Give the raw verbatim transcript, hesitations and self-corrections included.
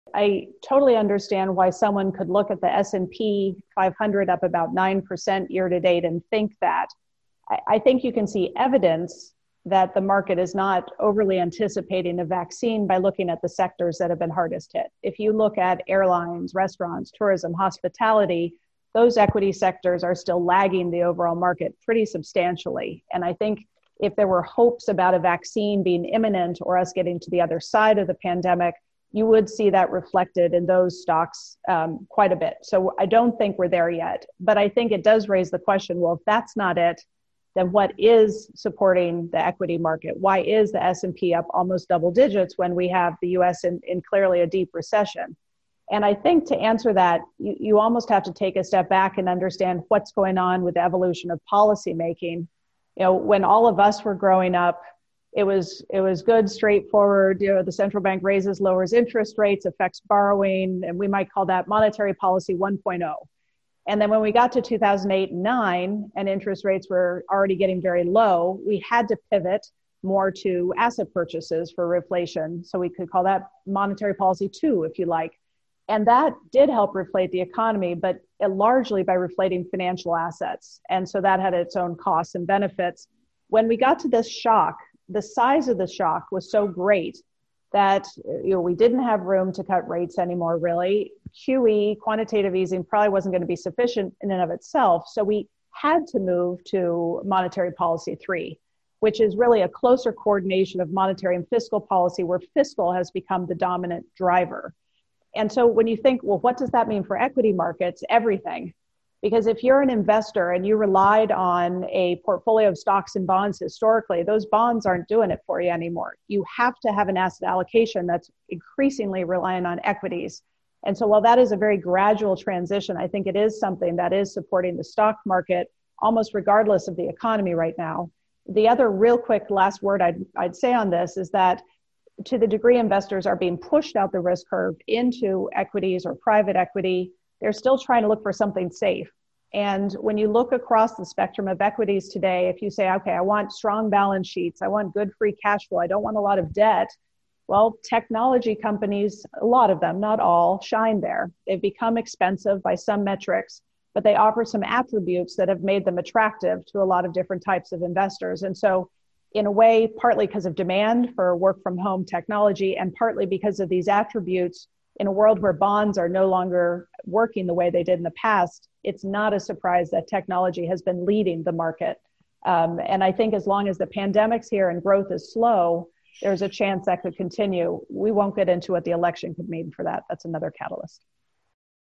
I totally understand why someone could look at the S and P five hundred up about nine percent year to date and think that. I, I think you can see evidence that the market is not overly anticipating a vaccine by looking at the sectors that have been hardest hit. If you look at airlines, restaurants, tourism, hospitality, those equity sectors are still lagging the overall market pretty substantially. And I think if there were hopes about a vaccine being imminent or us getting to the other side of the pandemic, you would see that reflected in those stocks um, quite a bit. So I don't think we're there yet, but I think it does raise the question, well, if that's not it, then what is supporting the equity market? Why is the S and P up almost double digits when we have the U S in, in clearly a deep recession? And I think to answer that, you, you almost have to take a step back and understand what's going on with the evolution of policy making. You know, when all of us were growing up, it was it was good, straightforward. You know, the central bank raises, lowers interest rates, affects borrowing, and we might call that monetary policy one point oh. And then when we got to two thousand eight and nine and interest rates were already getting very low, we had to pivot more to asset purchases for reflation. So we could call that monetary policy two, if you like. And that did help reflate the economy, but largely by reflating financial assets. And so that had its own costs and benefits. When we got to this shock, the size of the shock was so great that you know we didn't have room to cut rates anymore, really. Q E, quantitative easing, probably wasn't going to be sufficient in and of itself. So we had to move to monetary policy three, which is really a closer coordination of monetary and fiscal policy, where fiscal has become the dominant driver. And so when you think, well, what does that mean for equity markets? Everything. Because if you're an investor and you relied on a portfolio of stocks and bonds historically, those bonds aren't doing it for you anymore. You have to have an asset allocation that's increasingly reliant on equities. And so while that is a very gradual transition, I think it is something that is supporting the stock market almost regardless of the economy right now. The other real quick last word I'd, I'd say on this is that to the degree investors are being pushed out the risk curve into equities or private equity, they're still trying to look for something safe. And when you look across the spectrum of equities today, if you say, okay, I want strong balance sheets, I want good free cash flow, I don't want a lot of debt, well, technology companies, a lot of them, not all, shine there. They've become expensive by some metrics, but they offer some attributes that have made them attractive to a lot of different types of investors. And so in a way, partly because of demand for work from home technology and partly because of these attributes, in a world where bonds are no longer working the way they did in the past, it's not a surprise that technology has been leading the market. Um, and I think as long as the pandemic's here and growth is slow, there's a chance that could continue. We won't get into what the election could mean for that. That's another catalyst.